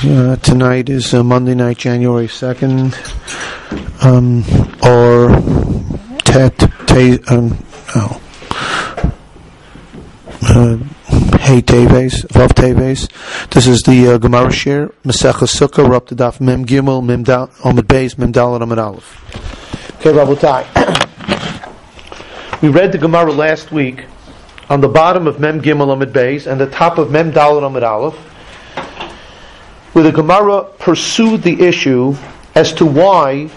Tonight is Monday night, January 2nd, or Hey Teves, Vav Teves. This is the Gemara Shir, Maseches Sukkah, we're up to Daf Mem Gimel, Mem Dal, Amud Beis, Mem Dal, and Amud Aleph. Okay, Rabotai. We read the Gemara last week on the bottom of Mem Gimel, Amud Beis, and the top of Mem Dal, and Amud Aleph, where the Gemara pursued the issue as to why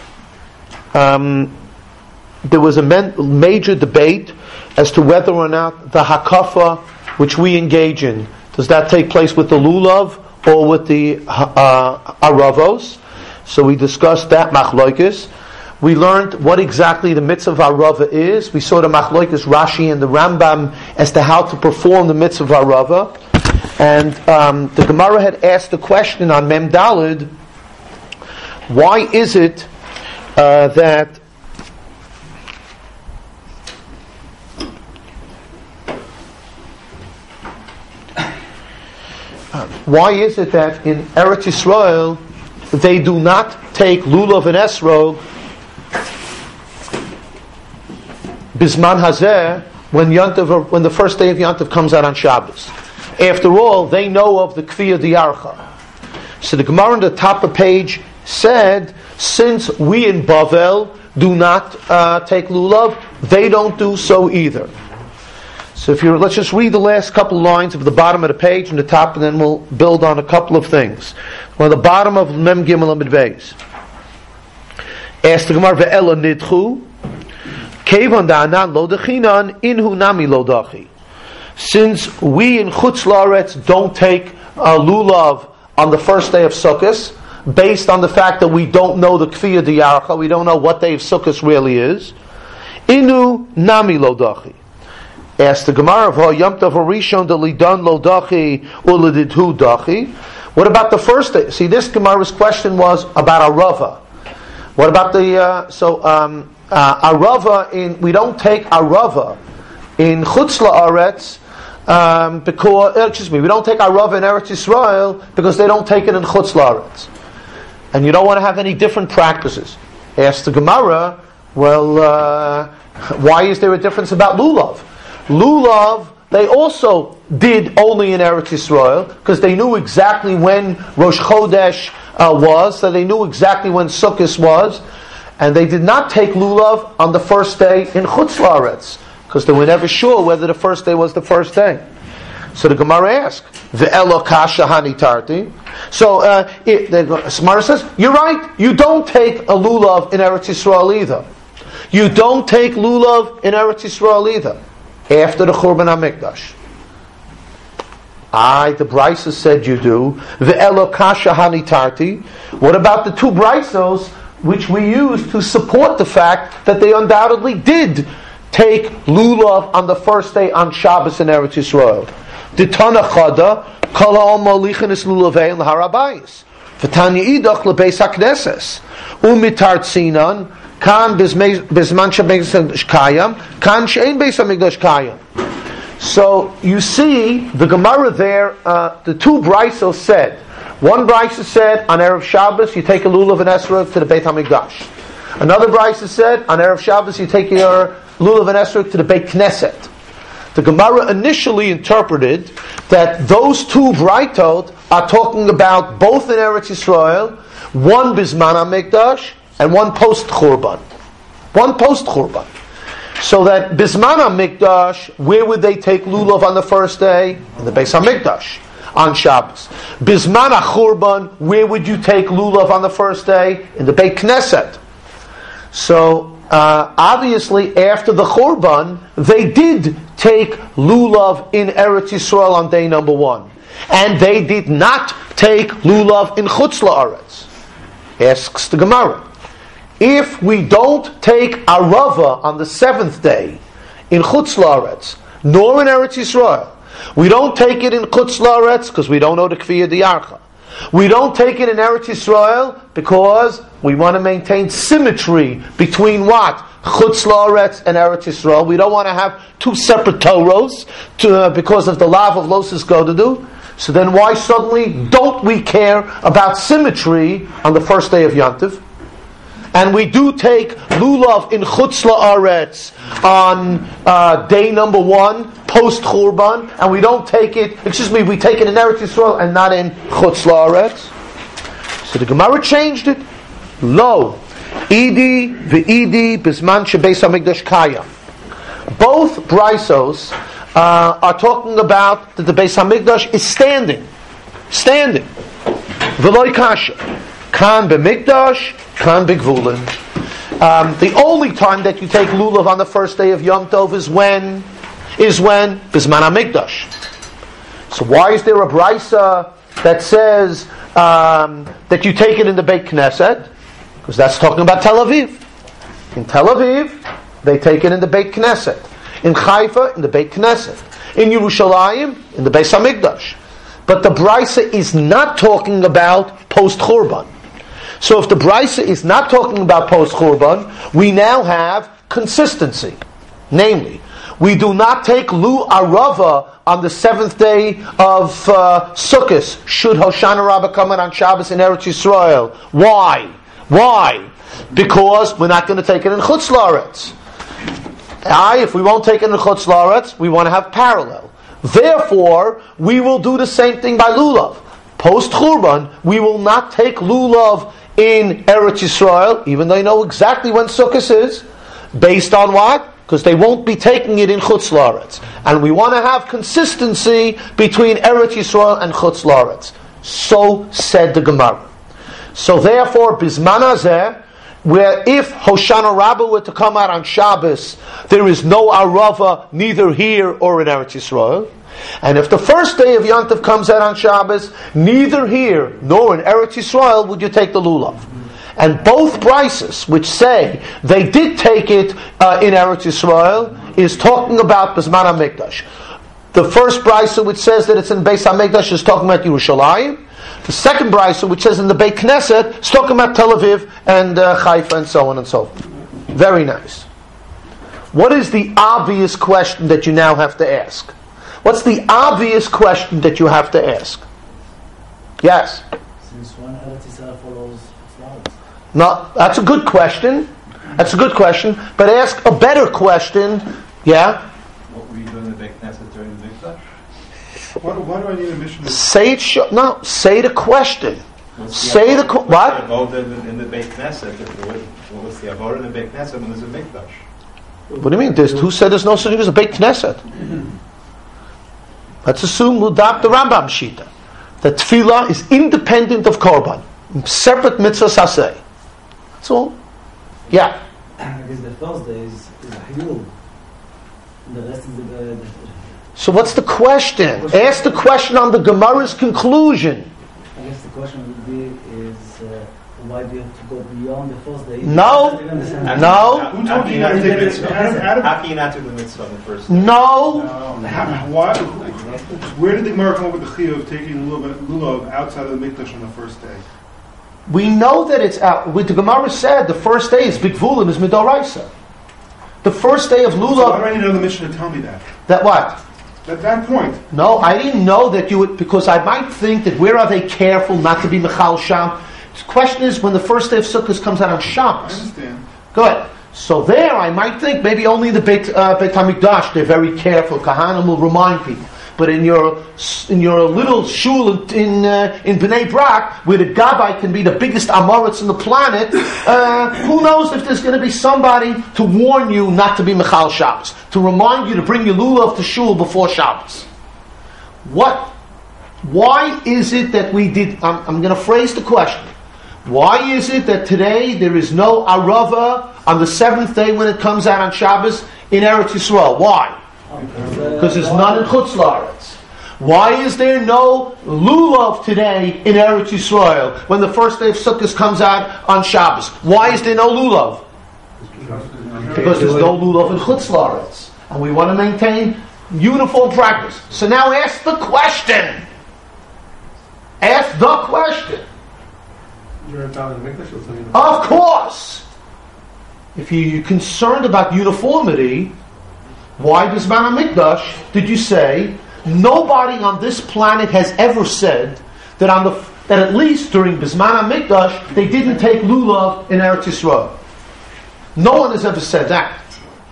there was a major debate as to whether or not the hakafa which we engage in, does that take place with the lulav or with the aravos? So we discussed that machlokes. We learned what exactly the mitzvah of arava is. We saw the machlokes Rashi and the Rambam as to how to perform the mitzvah of arava. And the Gemara had asked the question on Mem Dalid, why is it that in Eretz Yisrael they do not take lulav and esrog bisman hazeh when the first day of Yantav comes out on Shabbos? After all, they know of the Kfiyah Diyarcha. So the Gemara on the top of page said, since we in Bavel do not take lulav, they don't do so either. So let's just read the last couple lines of the bottom of the page and the top, and then we'll build on a couple of things. On the bottom of Mem Gimel Amud Beis, ask the Gemara ve'ela nidchu kevan da'anan lo dechinan inhu nami lo dachi. Since we in Chutz La'aretz don't take lulav on the first day of Sukkot, based on the fact that we don't know the Kfiyah Diyarcha, we don't know what day of Sukkot really is, inu nami lo dachi. Ask the Gemara of Yom Tov Harishon de lidan lo dachi uledidhu dachi. What about the first day? See, this Gemara's question was about arava. What about the arava? We don't take arava in Chutz La'aretz we don't take arava in Eretz Yisrael because they don't take it in Chutz La'aretz, and you don't want to have any different practices. Ask the Gemara, why is there a difference about lulav? Lulav, they also did only in Eretz Yisrael because they knew exactly when Rosh Chodesh was, so they knew exactly when Sukkot was, and they did not take lulav on the first day in Chutz La'aretz because they were never sure whether the first day was the first day. So the Gemara asks, "Ve'elo kasha hani tarti." So the Gemara says, "You're right. You don't take a lulav in Eretz Yisrael either. You don't take lulav in Eretz Yisrael either after the Churban HaMikdash." The Brisa said you do. Ve'elo kasha hani tarti. What about the two Brisos which we use to support the fact that they undoubtedly did take lulav on the first day on Shabbos in Eretz Yisrael? Ditana chada kala al malichinis lulavei and l'harabayis. V'tanya idach lebeis hakneses umitar tzinan kan bizman shebeis kayam kan she'ein beis hamikdash kayam. So you see the Gemara there. The two Brisos said. One Brisa said on Erev Shabbos you take a lulav and esrog to the Beit Hamikdash. Another Brisa said on Erev Shabbos you take your lulav and esrog to the Beit Knesset. The Gemara initially interpreted that those two Britot are talking about both in Eretz Yisrael, one Bizman HaMikdash and one post Churban. One post Churban. So that Bizman HaMikdash, where would they take lulav on the first day? In the Beis HaMikdash on Shabbos. Bizman HaChurban, where would you take lulav on the first day? In the Beit Knesset. So obviously, after the Churban, they did take lulav in Eretz Yisrael on day number one, and they did not take lulav in Chutz La'aretz. Asks the Gemara, if we don't take arava on the seventh day in Chutz La'aretz, nor in Eretz Yisrael, we don't take it in Chutz La'aretz because we don't know the Kfiyah Diyarcha. We don't take it in Eretz Yisrael because we want to maintain symmetry between what? Chutz La'aretz and Eretz Yisrael. We don't want to have two separate Torahs because of the lav of Losis Godadu. So then why suddenly don't we care about symmetry on the first day of Yantiv? And we do take lulav in Chutz La'aretz on day number 1, post Churban, and we don't take it, we take it in Eretz Yisrael and not in Chutz La'aretz. So the Gemara changed it. Lo, Idi ve'idi bisman shebeis hamikdash kayam. Both Brisos are talking about that the Beis Hamikdash is standing. V'loi kasha. Kan b'mikdash, kan b'gvulin. The only time that you take lulav on the first day of Yom Tov is when Bisman HaMikdash. So why is there a brisa that says that you take it in the Beit Knesset? Because that's talking about Tel Aviv. In Tel Aviv, they take it in the Beit Knesset. In Haifa, in the Beit Knesset. In Yerushalayim, in the Beis HaMikdash. But the brisa is not talking about post Churban. So if the brisa is not talking about post Churban, we now have consistency. Namely, we do not take Lu Arava on the 7th day of Sukkot. Should Hoshana Rabbah come on Shabbos in Eretz Yisrael? Why? Because we're not going to take it in Chutz La'aretz. If we won't take it in Chutz La'aretz, we want to have parallel. Therefore, we will do the same thing by lulav. Post Churban, we will not take lulav in Eretz Yisrael, even though you know exactly when Sukkot is. Based on what? Because they won't be taking it in Chutz La'aretz. And we want to have consistency between Eretz Yisrael and Chutz La'aretz. So said the Gemara. So therefore, Bisman Hazeh, where if Hoshana Rabbah were to come out on Shabbos, there is no Arava neither here or in Eretz Yisrael. And if the first day of Yantiv comes out on Shabbos, neither here nor in Eretz Yisrael would you take the lulav. And both brises, which say they did take it in Eretz Yisrael, is talking about Bisman HaMikdash. The first brisa, which says that it's in Beis HaMikdash, is talking about Yerushalayim. The second brisa, which says in the Beit Knesset, is talking about Tel Aviv and Haifa and so on and so forth. Very nice. What is the obvious question that you now have to ask? What's the obvious question that you have to ask? Yes? Since one Eretz Yisrael follows Slavics. No, that's a good question. But ask a better question. Yeah? What were you doing in the Beit Knesset during the Mikdash? Why do I need a mission? Say the question. What? In the Beit Knesset, what was the avodah in the Beit Knesset when there's a Mikdash? What do you mean? Who said there's no such thing as a Beit Knesset? Let's assume we'll adopt the Rambam Shita. That tefillah is independent of korban. Separate mitzvah saseh. That's all. Yeah. Because the first day is a hilul. The rest is the So what's the question? Ask the question on the Gemara's conclusion. I guess the question would be is why do you have to go beyond the first day? No. Who told you not to take mitzvah? How can you not do the mitzvah on the first day? No. Why? Where did the Gemara come up with the chiyuv of taking lulav outside of the mikdash on the first day? We know that it's out. What the Gemara said, the first day is Bigvulin, is Midoraisa. The first day of So Lulav. why do I need another mission to tell me that? That what? At that point. No, I didn't know that you would, because I might think that where are they careful not to be Michal Sham? The question is when the first day of Sukkot comes out on I Shabbos. understand. Good. So there I might think maybe only the Beit HaMikdash they're very careful. Kahanim will remind people. But in your little shul in Bnei Brak, where the Gabbai can be the biggest Amoritz on the planet, who knows if there's going to be somebody to warn you not to be Michal Shabbos, to remind you to bring your lulav to shul before Shabbos. Why is it that we did? I'm going to phrase the question. Why is it that today there is no Arava on the 7th day when it comes out on Shabbos in Eretz Yisrael? Why? Because there's none in Chutz La'aretz. Why is there no lulav today in Eretz Yisrael when the first day of Sukkot comes out on Shabbos? Why is there no lulav? Because there's no lulav in Chutz La'aretz, and we want to maintain uniform practice. So now ask the question. Ask the question. Of course. If you're concerned about uniformity, why does Bisman HaMikdash did you say Nobody on this planet has ever said that at least during Bisman HaMikdash they didn't take lulav in Eretz Yisrael. No one has ever said that.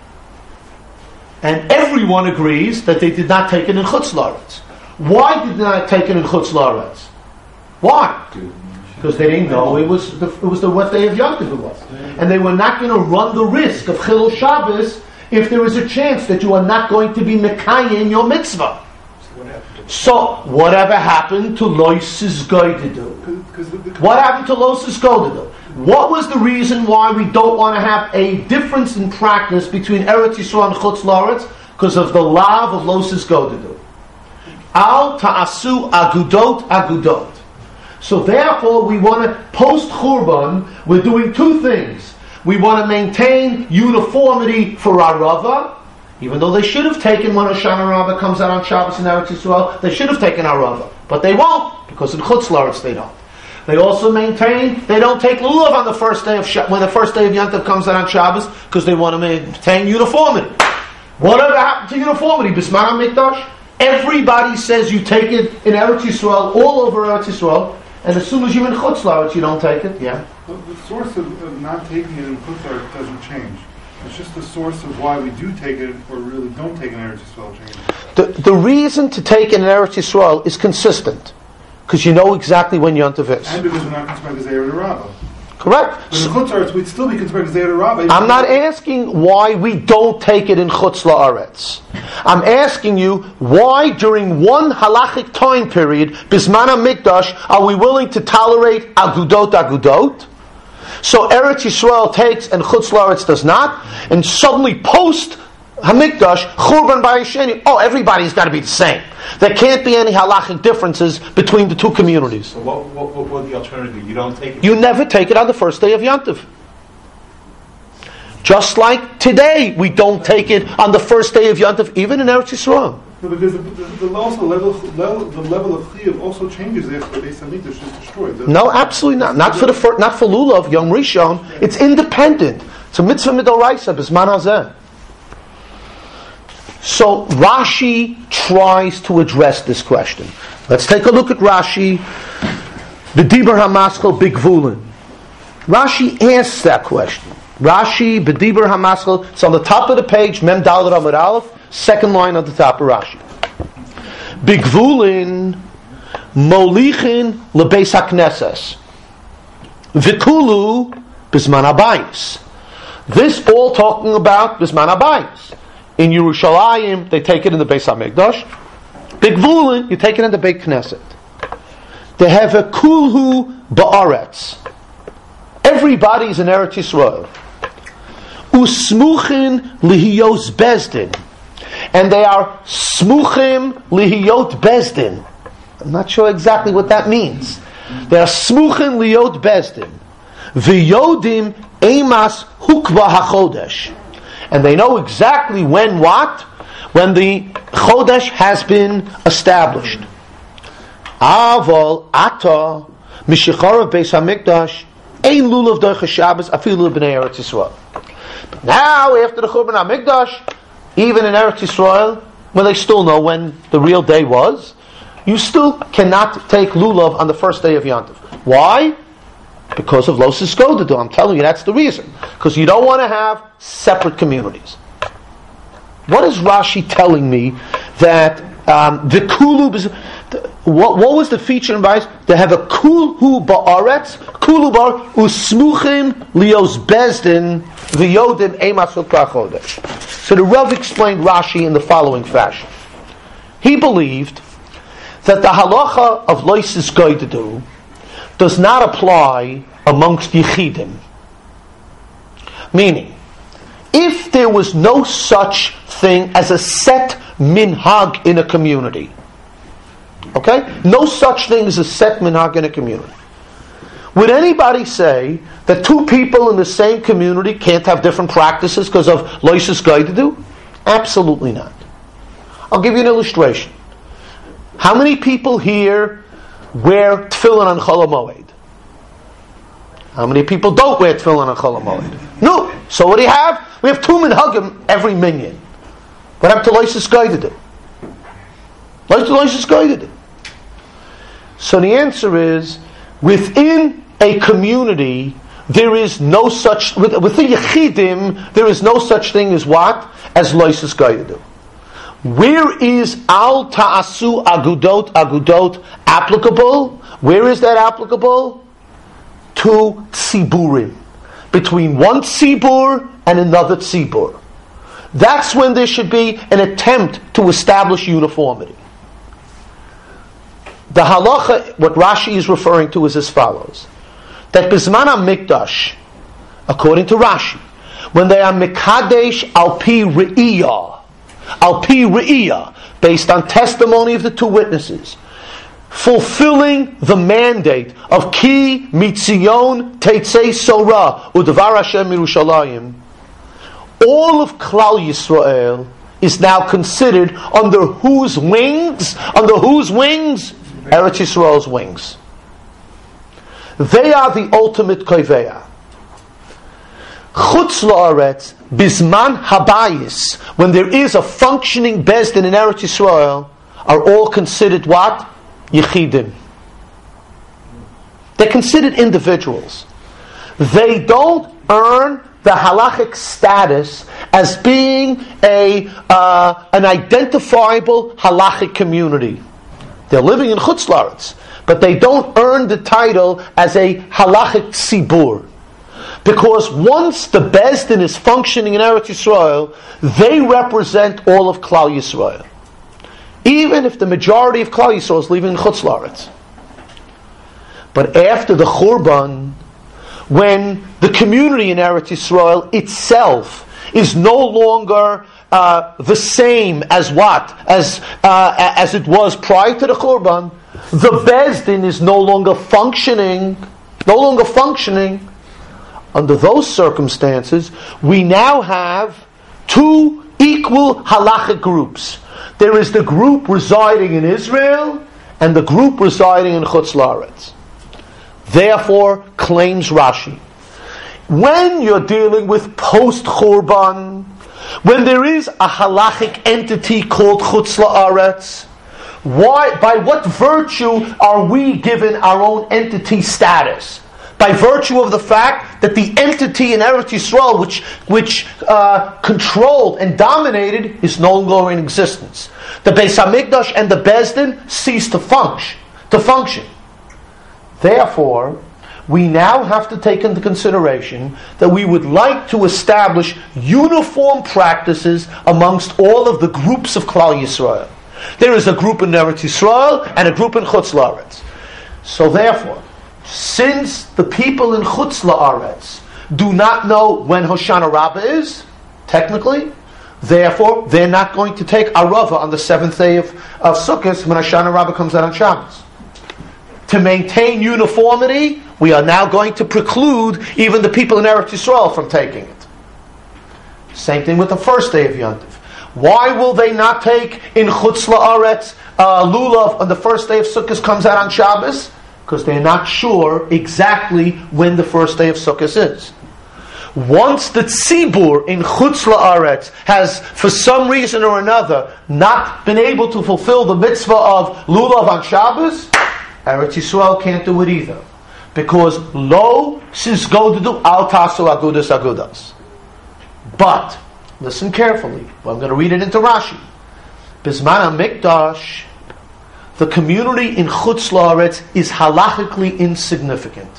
And everyone agrees that they did not take it in Chutz La'aretz. Why did they not take it in Chutz La'aretz? Why? Because they didn't know it was the what day of Yom Tov it was. And they were not going to run the risk of Chilul Shabbos if there is a chance that you are not going to be Mekayim your mitzvah. So, whatever happened to Lois Goydedu? What happened to Lois Goydedu? What was the reason why we don't want to have a difference in practice between Eretz Yisrael and Chutz La'aretz? Because of the lav of Lois Goydedu. Al ta'asu agudot. So therefore, we want to, post-Churban, we're doing two things. We want to maintain uniformity for our Rava, even though they should have taken when Hoshana Rabbah comes out on Shabbos in Eretz Yisrael, they should have taken our Rava. But they won't, because in Chutz La'aretz they don't. They also maintain they don't take lulav on the first day of when the first day of Yom Tov comes out on Shabbos, because they want to maintain uniformity. Whatever happened to uniformity? Bisman HaMikdash? Everybody says you take it in Eretz Yisrael, all over Eretz Yisrael, and as soon as you're in Chutz La'aretz, you don't take it. Yeah. The source of not taking it in Chutz La'aretz doesn't change. It's just the source of why we do take it or really don't take it in Eretz Yisrael changes. The reason to take it in Eretz Yisrael is consistent, because you know exactly when Yom Tov is. And because we're not concerned with Zayir Rabbah. Correct. But in Chutz La'aretz, we'd still be concerned with Zayir Rabbah. I'm not asking why we don't take it in Chutz La'aretz. I'm asking you why during one halachic time period, Bisman HaMikdash, are we willing to tolerate agudot? So Eretz Yisrael takes and Chutz La'aretz does not, and suddenly post Hamikdash, Churban Bayesheni, everybody's got to be the same. There can't be any halachic differences between the two communities. So what would the alternative? You don't take it? You never take it on the first day of Yom Tov. Just like today, we don't take it on the first day of Yom Tov, even in Eretz Yisrael. No, because the level of chiyuv also changes after the Beis Hamikdash is destroyed. No, absolutely not. Not for lulav Yom Rishon. It's independent. It's a mitzvah midoraisa b'zman hazeh. So Rashi tries to address this question. Let's take a look at Rashi. B'dibur hamaskal bigvulin. Rashi asks that question. Rashi b'dibur hamaskal. It's on the top of the page. Mem Daled Amud Aleph. Second line on the top of Rashi. Bigvulin molichin lebeis hakneses vikulu bisman habayis. This all talking about bisman habayis. In Yerushalayim, they take it in the Beis HaMikdash. Bigvulin, you take it in the Beit Knesset. They have a kulhu ba'aretz. Everybody's in Eretz Yisrael. Usmuchin lihiyos bezdin. And they are smuchim lihiyot bezdin. I'm not sure exactly what that means. They are smuchim lihiyot bezdin. V'yodim emas hukva hachodesh. And they know exactly when the chodesh has been established. Aval ata mishacharav Beis Hamikdash ein lulav doich Shabbos afilu b'nei Eretz Yisrael. But now, after the Churban HaMikdash, even in Eretz Yisrael, when they still know when the real day was, you still cannot take lulav on the first day of Yom Tov. Why? Because of Los Godedu. I'm telling you, that's the reason. Because you don't want to have separate communities. What is Rashi telling me that the kulu? What was the feature in Bais? They have a kulhu ba'aretz, kulu bar usmuchim lios bezdin v'yodim emasuk b'chodesh. So the Rav explained Rashi in the following fashion. He believed that the halacha of Los Godedu does not apply amongst Yechidim. Meaning, if there was no such thing as a set minhag in a community, okay? No such thing as a set minhag in a community. Would anybody say that two people in the same community can't have different practices because of Loisus Godedu? Absolutely not. I'll give you an illustration. How many people here wear tefillin on Chol HaMoed? How many people don't wear tefillin on Chol HaMoed? No. So what do you have? We have two minhagim every minyan. What happened to Loisus Godedu? So the answer is, within a community, there is no such, within Yechidim, there is no such thing as what? As Loisus Gaidu. Where is Al Ta'asu Agudot applicable? Where is that applicable? To Tziburim. Between one Tzibur and another Tzibur. That's when there should be an attempt to establish uniformity. The halacha, what Rashi is referring to, is as follows. That Bizman HaMikdash, according to Rashi, when they are Mekadesh al pi Re'iyah, based on testimony of the two witnesses, fulfilling the mandate of Ki Mitzion Teitzei Sorah Udavar Hashem Yerushalayim, all of Klal Yisrael is now considered under whose wings? Under whose wings? Eretz Yisrael's wings. They are the ultimate koveya. Chutz la'aretz, bisman habayis, when there is a functioning Beis Din in Eretz Yisrael, are all considered what? Yechidim. They're considered individuals. They don't earn the halachic status as being an identifiable halachic community. They're living in Chutz La'aretz, but they don't earn the title as a halachic tzibur. Because once the Beis Din is functioning in Eretz Yisrael, they represent all of Klal Yisrael. Even if the majority of Klal Yisrael is living in Chutz La'aretz. But after the Churban, when the community in Eretz Yisrael itself is no longer the same as what? As it was prior to the Churban, the Beis Din is no longer functioning. Under those circumstances, we now have two equal halachic groups. There is the group residing in Israel and the group residing in Chutz La'aretz. Therefore, claims Rashi, when you're dealing with post-Churban, when there is a halachic entity called Chutz La'aretz, by what virtue are we given our own entity status? By virtue of the fact that the entity in Eretz Yisrael, which controlled and dominated, is no longer in existence. The Beis HaMikdash and the Beis Din cease to function. Therefore, we now have to take into consideration that we would like to establish uniform practices amongst all of the groups of Klal Yisrael. There is a group in Eretz Yisrael and a group in Chutz La'aretz. So therefore, since the people in Chutz La'aretz do not know when Hoshana Rabbah is, technically, therefore, they're not going to take Arava on the 7th day of Sukkot when Hoshana Rabbah comes out on Shabbos. To maintain uniformity, we are now going to preclude even the people in Eretz Yisrael from taking it. Same thing with the first day of Yom Tov. Why will they not take in Chutz La'aretz Lulav on the first day of Sukkot comes out on Shabbos? Because they're not sure exactly when the first day of Sukkot is. Once the Tzibur in Chutz La'aretz has, for some reason or another, not been able to fulfill the mitzvah of Lulav on Shabbos, Eretz Yisrael can't do it either. Because Lo Sizgodu Al Tasu Agudas. But, listen carefully, I'm going to read it into Rashi. Bizman HaMikdash, the community in Chutz La'aretz is halachically insignificant.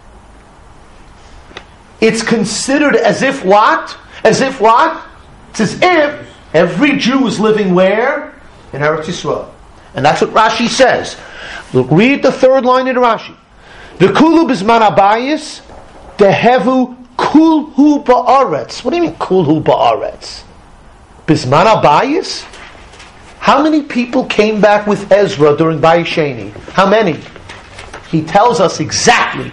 It's considered as if what? As if what? It's as if every Jew is living where? In Eretz Yisrael. And that's what Rashi says. Look, read the third line in Rashi. V'kulu bizman habayis dehevu kulhu ba'aretz. What do you mean kulhu ba'aretz? Bizman habayis? How many people came back with Ezra during Bayis Sheni? How many? He tells us exactly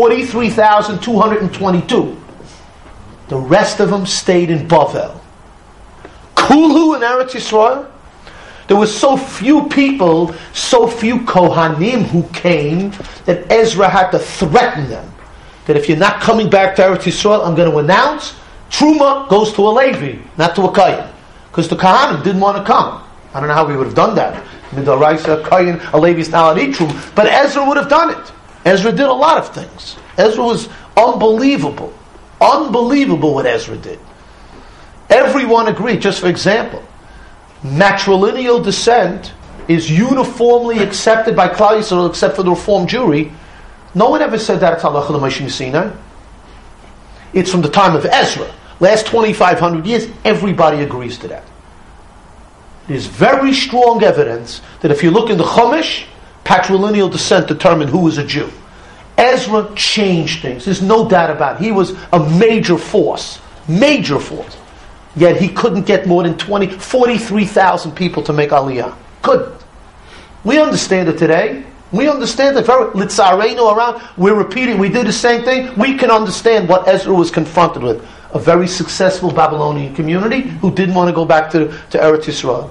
43,222. The rest of them stayed in Bavel. Kulhu in Eretz Yisrael? There were so few people, so few Kohanim who came, that Ezra had to threaten them. That if you're not coming back to Eretz Yisrael, I'm going to announce, Truma goes to a Levi, not to a Kohen. Because the Kohanim didn't want to come. I don't know how we would have done that. Midaraisa, Kayin, Alevis, Nalanitrum, but Ezra would have done it. Ezra did a lot of things. Ezra was unbelievable. Unbelievable what Ezra did. Everyone agreed. Just for example, matrilineal descent is uniformly accepted by Klal Yisrael except for the Reform Jewry. No one ever said that it's halacha l'Moshe Sinai. It's from the time of Ezra. Last 2,500 years, everybody agrees to that. There's very strong evidence that if you look in the Chumash, patrilineal descent determined who was a Jew. Ezra changed things. There's no doubt about it. He was a major force. Major force. Yet he couldn't get more than 43,000 people to make Aliyah. Couldn't. We understand it today. We understand it. Litzarenu around, we're repeating, we did the same thing. We can understand what Ezra was confronted with. A very successful Babylonian community who didn't want to go back to Eretz Yisrael.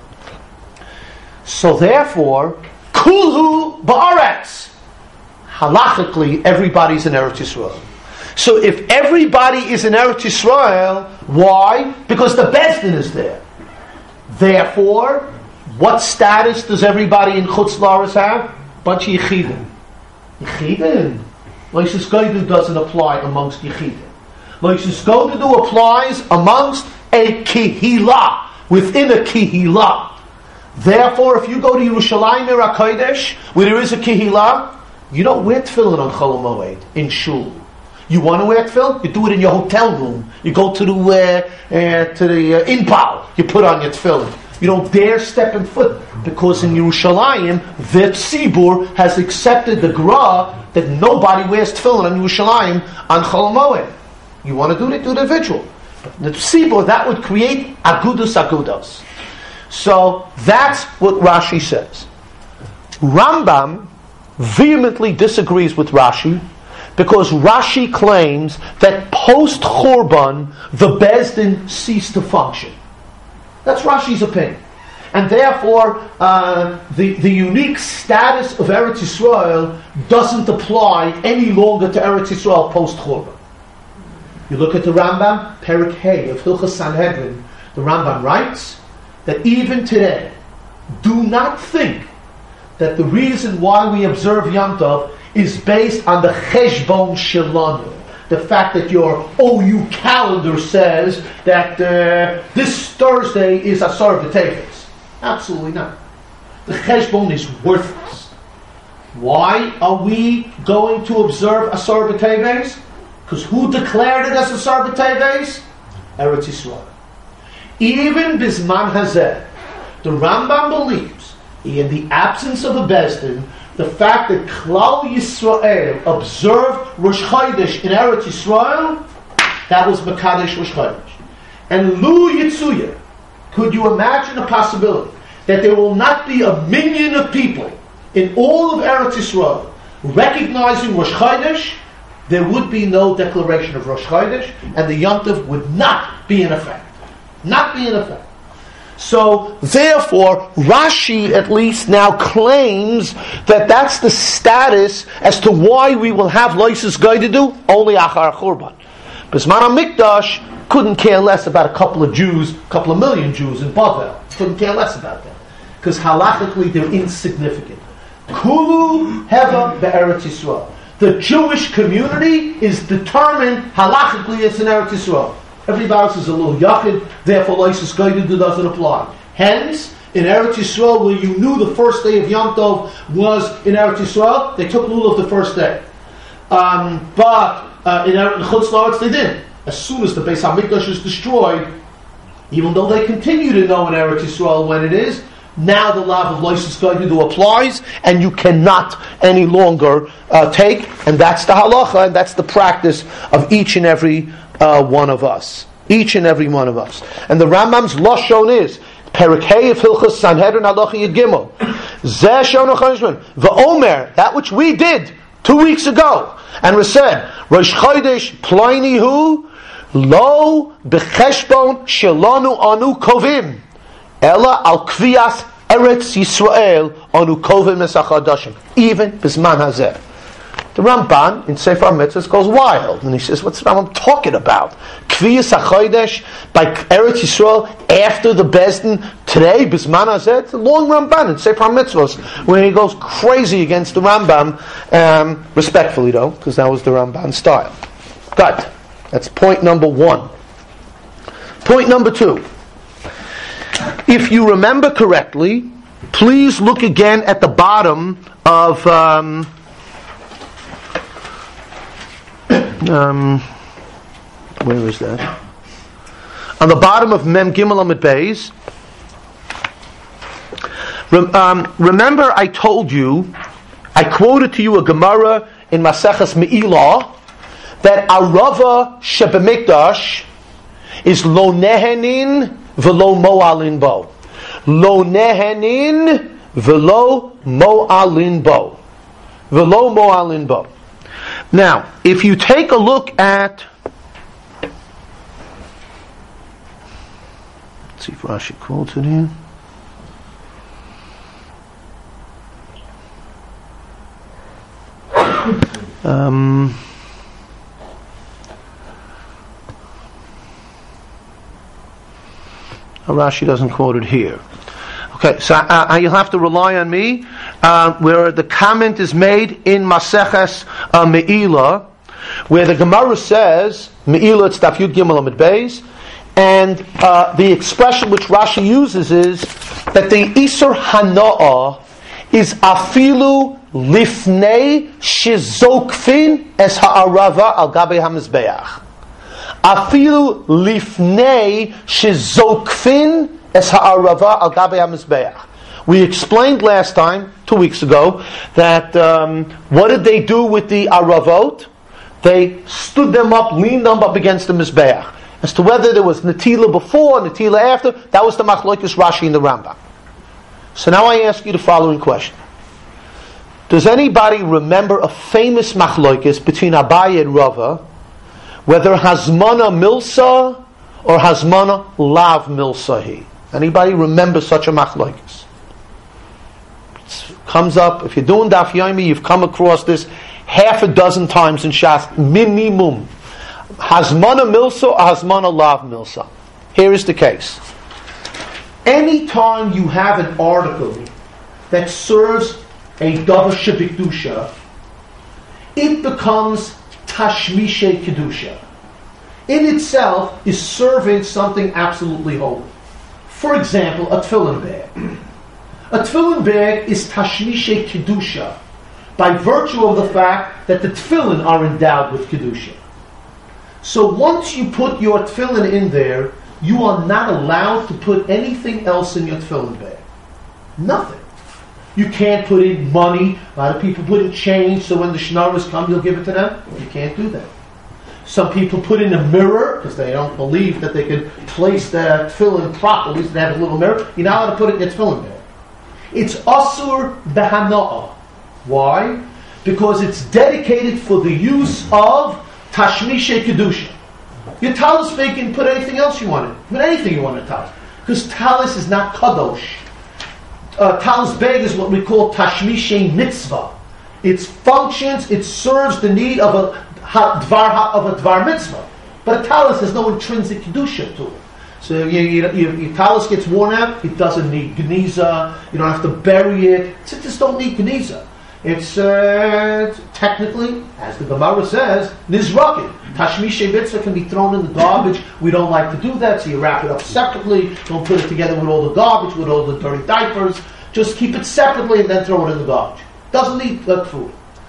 So therefore, Kulhu Ba'aretz. Halachically, everybody's in Eretz Yisrael. So if everybody is in Eretz Yisrael, why? Because the Beis Din is there. Therefore, what status does everybody in Chutz La'aretz have? Bunch of Yechidim. Yechidim. Loishas Goydu doesn't apply amongst Yechidim. Loishas Goydu applies amongst a Kihila, within a Kihila. Therefore, if you go to Yerushalayim Ir HaKodesh, where there is a Kihila, you don't wear tefillin on Chol Moed in shul. You want to wear tefillin? You do it in your hotel room. You go to the inpal. You put on your tefillin. You don't dare step in foot because in Yerushalayim, the Tzibur has accepted the Gra that nobody wears tefillin on Yerushalayim on Chol Moed. You want to do it? Do the ritual. But the Tzibur, that would create agudos. So that's what Rashi says. Rambam vehemently disagrees with Rashi because Rashi claims that post-Churban the Beis Din ceased to function. That's Rashi's opinion. And therefore, the unique status of Eretz Yisrael doesn't apply any longer to Eretz Yisrael post-Churban. You look at the Rambam, Perek Hey of Hilchos Sanhedrin, the Rambam writes that even today, do not think that the reason why we observe Yom Tov is based on the Cheshbon Shelanu. The fact that your OU calendar says that this Thursday is Asar B'Teves. Absolutely not. The Cheshbon is worthless. Why are we going to observe Asar B'Teves? Because who declared it as Asar B'Teves? Eretz Yisrael. Even Bisman Hazeh, the Rambam believes, in the absence of a Beis Din, the fact that Klal Yisrael observed Rosh Chodesh in Eretz Yisrael, that was Mekadesh Rosh Chodesh. And Lu Yitzuya, could you imagine a possibility that there will not be a million of people in all of Eretz Yisrael recognizing Rosh Chodesh? There would be no declaration of Rosh Chodesh, and the Yom Tov would not be in effect. Not be in effect. So, therefore, Rashi at least now claims that that's the status as to why we will have Loisus Goydu only Achar Churban. Bisman HaMikdash couldn't care less about a couple of million Jews in Bavel. Couldn't care less about that. Because halachically they're insignificant. Kulu Heva Be'eretz Yisrael. The Jewish community is determined halachically it's in Eretz Yisrael. Everybody else is a little yachid, therefore Loisus Goydu doesn't apply. Hence, in Eretz Yisrael, where you knew the first day of Yom Tov was in Eretz Yisrael, they took lulav the first day. But in Chutz La'aretz they didn't. As soon as the Beis HaMikdash is destroyed, even though they continue to know in Eretz Yisrael when it is, now the law of Loisus Goydu applies, and you cannot any longer take, and that's the halacha, and that's the practice of each and every one of us. Each and every one of us. And the Rambam's Lashon is Perek Hey of Hilchos Sanhedrin Halacha Yud Gimel. Zeh Shon HaChanishman. V'omer, that which we did 2 weeks ago, and we said, Rosh Chodesh Ploini Hu Lo B'Cheshbon Shelanu Anu Kovim Ela Al Kviyas Eretz Yisrael Anu Kovim Esachadashim. Even Bisman Hazeh. The Ramban in Sefer HaMitzvahs goes wild, and he says, "What's Rambam talking about? Kviyas HaChodesh by Eretz Yisrael after the Beis Din Today, Bisman Hazeh, it's a long Ramban in Sefer HaMitzvos, where he goes crazy against the Rambam, respectfully though, because that was the Ramban style. Good. That's point number 1. Point number 2. If you remember correctly, please look again at the bottom of where is that? On the bottom of Mem Gimel Amud Beis. Remember I told you, I quoted to you a Gemara in Maseches Me'ilah, that Arava Shebemikdash is lo nehenin velo mo'alin bo. Lo nehenin velo mo'alin bo. Velo mo'alin bo. Now, if you take a look at, let's see if Rashi quotes it here. Rashi doesn't quote it here. Okay, so you'll have to rely on me, where the comment is made in Maseches Me'ilah, where the Gemara says, Me'ilah, it's Daf Yud Gimel Amud Beis, and the expression which Rashi uses is that the Isur Hana'ah is afilu lifnei shizokfin es ha'arava al gabe hamizbeach. Afilu lifnei shizokfin es ha'arava al gabe hamizbeach. We explained last time, 2 weeks ago, that what did they do with the aravot? They stood them up, leaned them up against the mizbeach. As to whether there was Natila before, Natila after, that was the Machlokes Rashi and the Rambam. So now I ask you the following question. Does anybody remember a famous Machlokes between Abaye and Rava, whether Hazmana Milsa or Hazmana Lav Milsahi? Anybody remember such a Machlokes? It comes up, if you're doing Daf Yomi, you've come across this half a dozen times in Shas, minimum. Hazmana Milsa or Hazmana Lav Milsa? Here is the case. Anytime you have an article that serves a Davar Shebikdusha, it becomes Tashmishe Kedusha. In itself is serving something absolutely holy. For example, a tefillin bag. A tefillin bag is Tashmishe Kedusha by virtue of the fact that the tefillin are endowed with Kedusha. So once you put your tefillin in there, you are not allowed to put anything else in your tefillin bag. Nothing. You can't put in money. A lot of people put in change, so when the shnaras come, you'll give it to them. You can't do that. Some people put in a mirror, because they don't believe that they can place the tefillin properly, so they have a little mirror. You're not allowed to put it in your tefillin bag. It's asur behana'ah. Why? Because it's dedicated for the use of Tashmishe Kedusha. Your talis bag can put anything else you want in. Put anything you want in a talis. Because talis is not kadosh. Talis bag is what we call Tashmishe Mitzvah. It functions, it serves the need of a dvar mitzvah. But a talis has no intrinsic kedusha to it. So your talis gets worn out, it doesn't need geniza, you don't have to bury it. It just don't need geniza. It's technically, as the Gemara says, nizrakin. Tashmishe mitzvah can be thrown in the garbage. We don't like to do that, so you wrap it up separately. Don't put it together with all the garbage, with all the dirty diapers. Just keep it separately and then throw it in the garbage. Doesn't need food.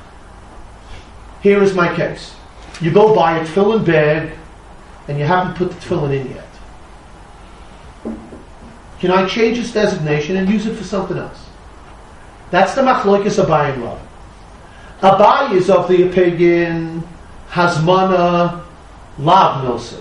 Here is my case. You go buy a tefillin bag and you haven't put the tefillin in yet. Can I change its designation and use it for something else? That's the Machlokes Abaye and Rav. Abaye is of the opinion Hazmana Lav Milsa.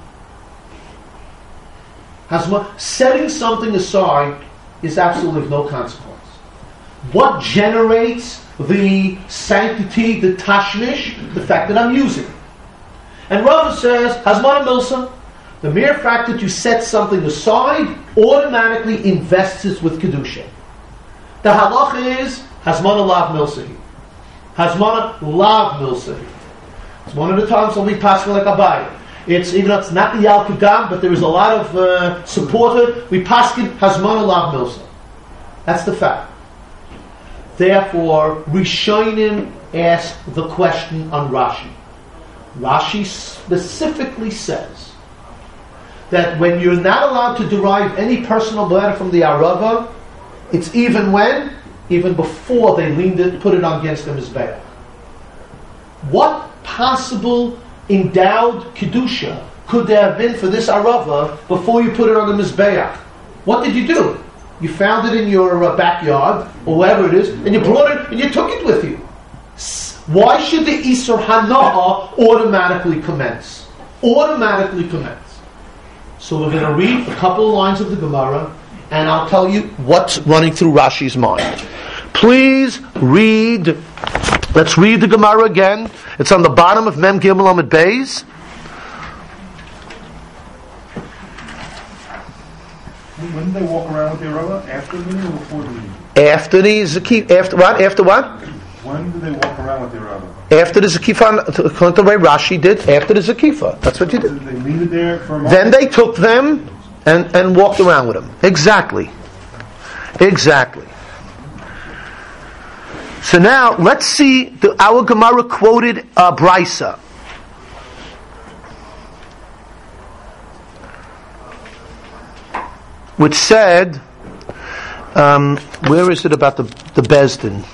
Setting something aside is absolutely of no consequence. What generates the sanctity, the tashmish? The fact that I'm using it. And Rav says, Hazmana Milsa, the mere fact that you set something aside automatically invests it with Kedusha. The halacha is Hazmana Lav Milsahi. Hazmana Lav Milsahi. It's one of the times when we pass like Abaye. It's even though it's not the Yal Kagam, but there is a lot of support. We paskin Hazmon Lav Milsa. That's the fact. Therefore, Rishonim ask the question on Rashi. Rashi specifically says that when you're not allowed to derive any personal benefit from the Arava, it's even before they put it on against the Mizbeach. What possible endowed Kedusha could there have been for this Arava before you put it on the Mizbeach? What did you do? You found it in your backyard, or wherever it is, and you brought it, and you took it with you. Why should the Isur Hana'a automatically commence? Automatically commence. So we're going to read a couple of lines of the Gemara, and I'll tell you what's running through Rashi's mind. Please read. Let's read the Gemara again. It's on the bottom of Mem Gimel Amud Beis. When did they walk around with the Arava? After the meeting or before the meeting? After the Zakif. After what? After what? When did they walk around with the Arava? After the Zakifa, according to the way Rashi did, after the Zakifa. That's what you did. Did they leave it there for a moment? Then they took them and walked around with them. Exactly. So now, let's see our Gemara quoted Brisa. Which said, where is it about the Bezdin?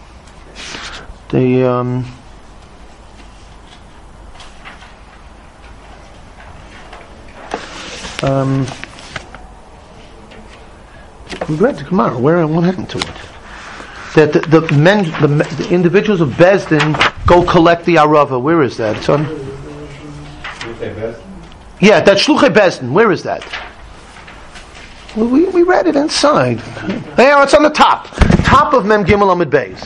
We read the Gemara. What happened to it? That the individuals of Bezdin go collect the Arava. Where is that? It's on. Yeah, that's Shluchei Bezdin. Where is that? We read it inside. Hey, it's on the top of Mem Gimel Amud Beis.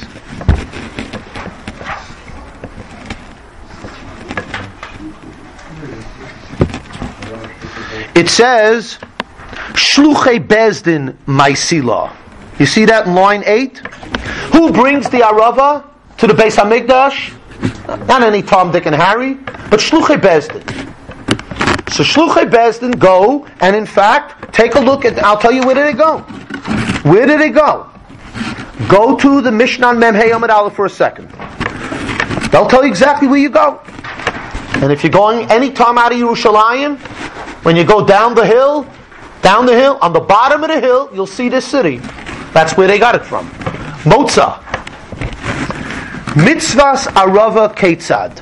It says, Shluchei Bezdin Maisila. You see that in line 8? Who brings the Arava to the Beis HaMikdash? Not any Tom, Dick, and Harry, but Shluchei Bezdin. So Shluchei Bezdin go, and in fact, take a look at, I'll tell you where did they go. Where did they go? Go to the Mishnah Mem Hey Amud Aleph for a second. They'll tell you exactly where you go. And if you're going any time out of Yerushalayim, when you go down the hill, on the bottom of the hill, you'll see this city. That's where they got it from. Motza. Mitzvahs Arava Ketzad.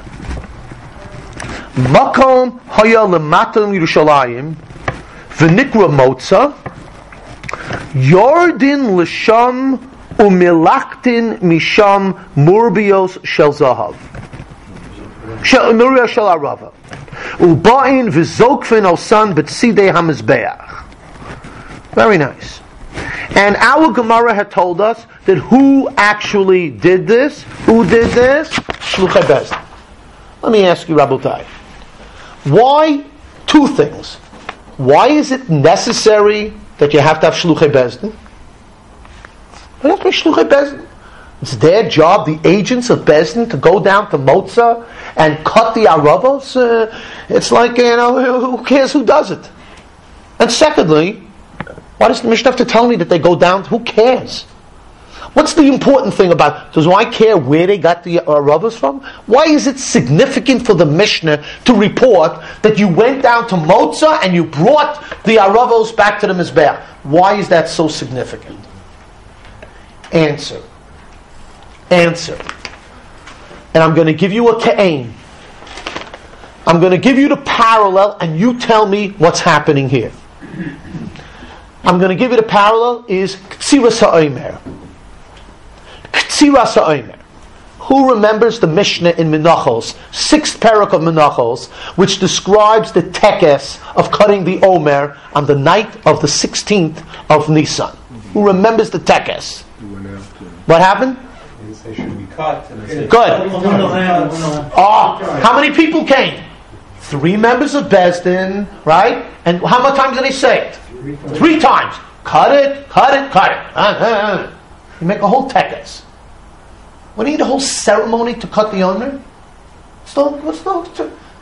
Makom Haya Lematam Yerushalayim. V'nikra Motza. Yordin L'sham Umilachtin Misham Murbios Shel Zahav. Murbios Shel Arava. Ubain v'zokfin osan b'tzidei hamizbeach. Very nice. And our Gemara had told us that who actually did this? Who did this? Shluchei Bezdin. Let me ask you, Rabotai. Why? Two things. Why is it necessary that you have to have Shluchei Bezdin? But that's Shluchei Bezdin. It's their job, the agents of Bezdin, to go down to Motza and cut the Aravos. It's like, who cares who does it? And secondly, why does the Mishnah have to tell me that they go down? Who cares? What's the important thing about it? Do I care where they got the Aravos from? Why is it significant for the Mishnah to report that you went down to Motza and you brought the Aravos back to the Mizbeach? Why is that so significant? Answer. And I'm going to give you a ka'ain. I'm going to give you the parallel and you tell me what's happening here. I'm going to give you the parallel is Ktsiras HaOmer. Ktsiras HaOmer. Who remembers the Mishnah in Menachos, 6th parak of Menachos, which describes the tekes of cutting the Omer on the night of the 16th of Nisan? Who remembers the tekes? What happened? They should be cut. Good. How many people came? 3 members of Bezdin, right? And how many times did they say it? 3 times. Cut it. You make a whole tekes. What do you need a whole ceremony to cut the Omer?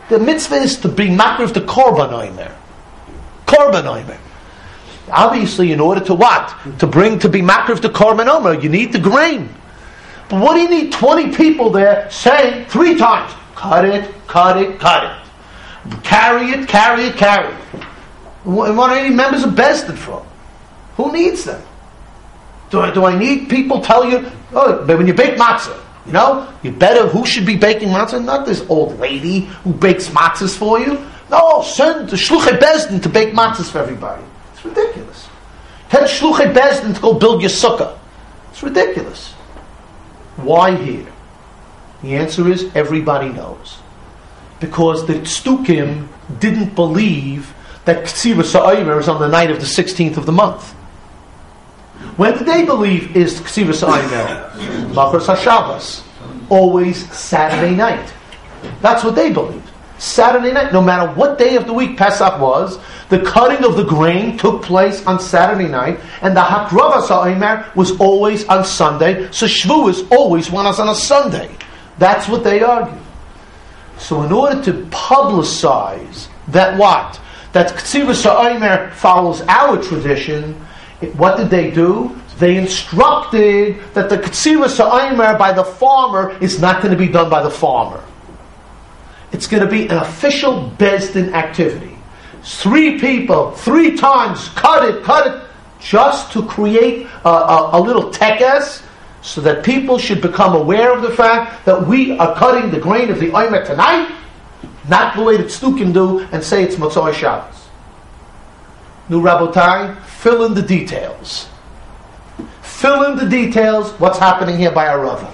The mitzvah is to be makriv the korban oimer. Korban oimer. Obviously, in order to what? To be makriv the korban oimer, you need the grain. But what do you need 20 people there saying 3 times? Cut it, cut it, cut it. Carry it, carry it, carry it. And what are any members of Besdin for? Who needs them? Do I need people tell you, oh, but when you bake matzah, who should be baking matzah? Not this old lady who bakes matzahs for you. No, send the shluchei Besdin to bake matzahs for everybody. It's ridiculous. Tell shluchei Besdin to go build your sukkah. It's ridiculous. Why here? The answer is everybody knows. Because the Tzdukim didn't believe that Ksivas Ha'omer is on the night of the 16th of the month. When did they believe is Ksivas Ha'omer? Machras HaShabbos. Always Saturday night. That's what they believed. Saturday night. No matter what day of the week Pesach was, the cutting of the grain took place on Saturday night, and the Hakravas Ha'omer was always on Sunday, so Shavuos always went on a Sunday. That's what they argued. So in order to publicize that what? That Ksivas Ha'omer follows our tradition, what did they do? They instructed that the Ksivas Ha'omer by the farmer is not going to be done by the farmer. It's going to be an official Besdin activity. 3 people, 3 times, cut it, just to create a little tekes, so that people should become aware of the fact that we are cutting the grain of the Omer tonight, not the way that Tzdukim do, and say it's Motzei Shabbos. Nu Rabotai, fill in the details. Fill in the details, what's happening here by Arava.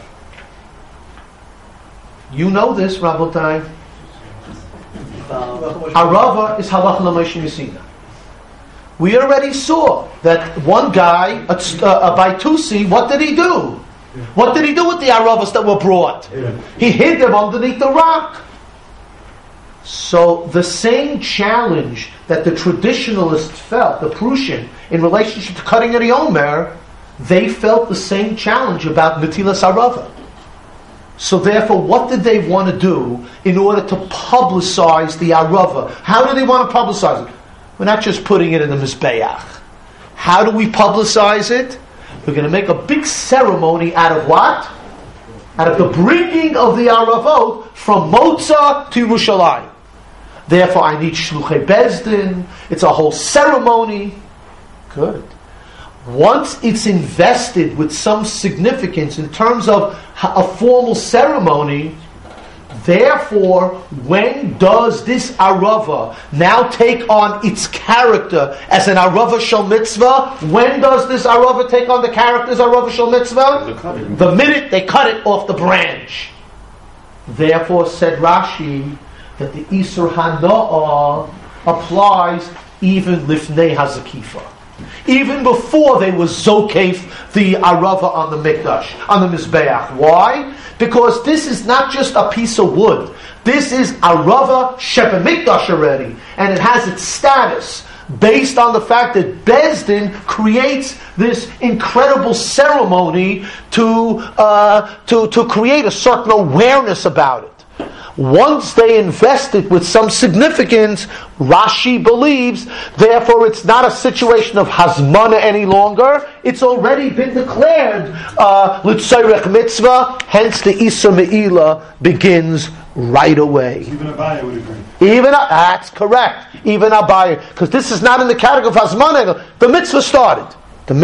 You know this, Rabotai. Arava is Halach L'Moshe Yisina. We already saw that one guy, by Tusi, what did he do? What did he do with the Aravas that were brought? He hid them underneath the rock. So the same challenge that the traditionalists felt, the Prussian, in relationship to cutting the Omer, they felt the same challenge about Netilas Arava. So therefore, what did they want to do in order to publicize the Arava? How do they want to publicize it? We're not just putting it in the Mizbeach. How do we publicize it? We're going to make a big ceremony out of what? Out of the bringing of the Aravot from Motzah to Yerushalayim. Therefore, I need Shluchei Besdin. It's a whole ceremony. Good. Once it's invested with some significance in terms of a formal ceremony, therefore, when does this Arava now take on its character as an Arava Shel Mitzvah? When does this Arava take on the character as Arava Shel Mitzvah? The minute they cut it off the branch. Therefore, said Rashi, that the Isur Hana'ah applies even Lifnei Hazakifa. Even before they were Zokef the Arava on the Mikdash, on the Mizbeach. Why? Because this is not just a piece of wood. This is Arava Sheba Mikdash already. And it has its status based on the fact that Besdin creates this incredible ceremony to create a certain awareness about it. Once they invest it with some significance, Rashi believes, therefore it's not a situation of Hazmana any longer. It's already been declared L'Tzairech Mitzvah, hence the Isur Me'ilah begins right away. Even Abaye would agree. That's correct. Even Abaye. Because this is not in the category of Hazmana. The mitzvah started.